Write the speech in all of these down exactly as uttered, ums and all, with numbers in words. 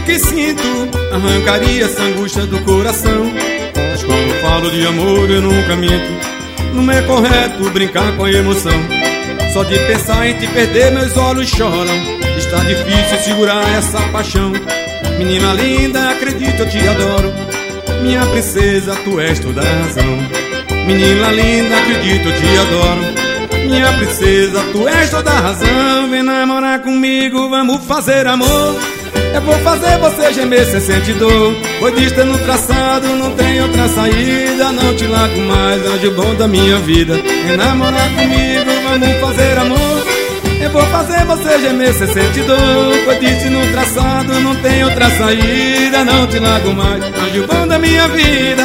que sinto arrancaria essa angústia do coração. Mas quando falo de amor eu nunca minto. Não é correto brincar com a emoção. Só de pensar em te perder meus olhos choram. Está difícil segurar essa paixão. Menina linda, acredito, eu te adoro. Minha princesa, tu és toda a razão. Menina linda, acredito, eu te adoro. Minha princesa, tu és toda a razão. Vem namorar comigo, vamos fazer amor. Eu vou fazer você gemer sem sentir dor. Pois disto no traçado, não tem outra saída. Não te largo mais, anjo bom da minha vida. Vem namorar comigo, vamos fazer amor. Eu vou fazer você gemer sem sentir dor. Pois disto no traçado, não tem outra saída. Não te largo mais, anjo bom da minha vida.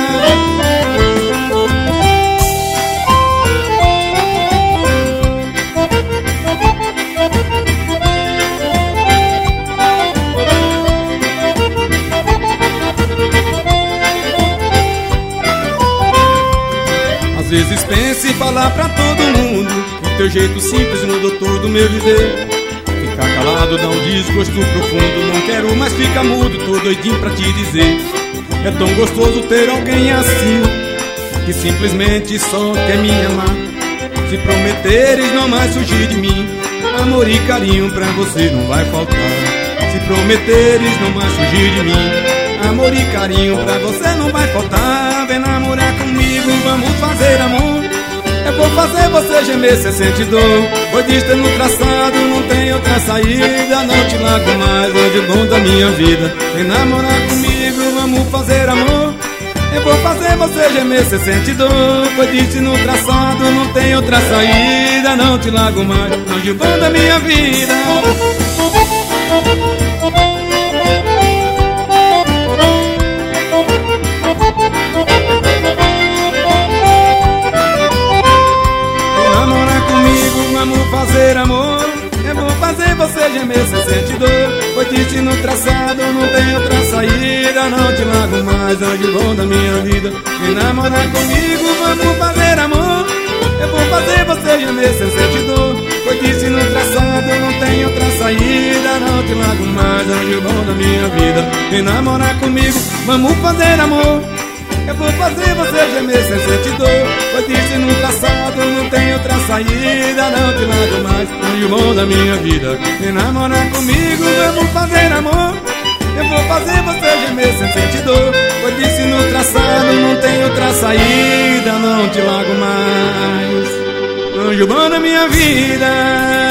Às vezes penso em falar pra todo mundo que teu jeito simples mudou todo o meu viver. Ficar calado dá um desgosto profundo. Não quero mais ficar mudo, tô doidinho pra te dizer. É tão gostoso ter alguém assim, que simplesmente só quer me amar. Se prometeres não mais fugir de mim, amor e carinho pra você não vai faltar. Se prometeres não mais fugir de mim, amor e carinho pra você não vai faltar. Vem namorar comigo, vamos fazer amor. Eu vou fazer você gemer sem sentir dor. Pois disto no traçado, não tem outra saída. Não te largo mais, anjo bom da minha vida. Vem namorar comigo, vamos fazer amor. Eu vou fazer você gemer sem sentir dor. Pois disto no traçado, não tem outra saída. Não te largo mais, anjo bom da minha vida. Vamos fazer amor. Eu vou fazer você gemer sem sentir dor. Pois disto no traçado, não tem outra saída. Não te largo mais, anjo bom da minha vida. Vem namorar comigo, vamos fazer amor. Eu vou fazer você gemer sem sentir dor. Pois disto no traçado, não tem outra saída. Não te largo mais, anjo bom da minha vida. Vem namorar comigo, vamos fazer amor. Eu vou fazer você gemer sem sentir dor. Pois disto no traçado, não tem outra saída. Não te largo mais, anjo bom da minha vida. Vem namorar comigo, vamos fazer amor. Eu vou fazer você gemer sem sentir dor. Pois disto no traçado, não tem outra saída. Não te largo mais, anjo bom da minha vida.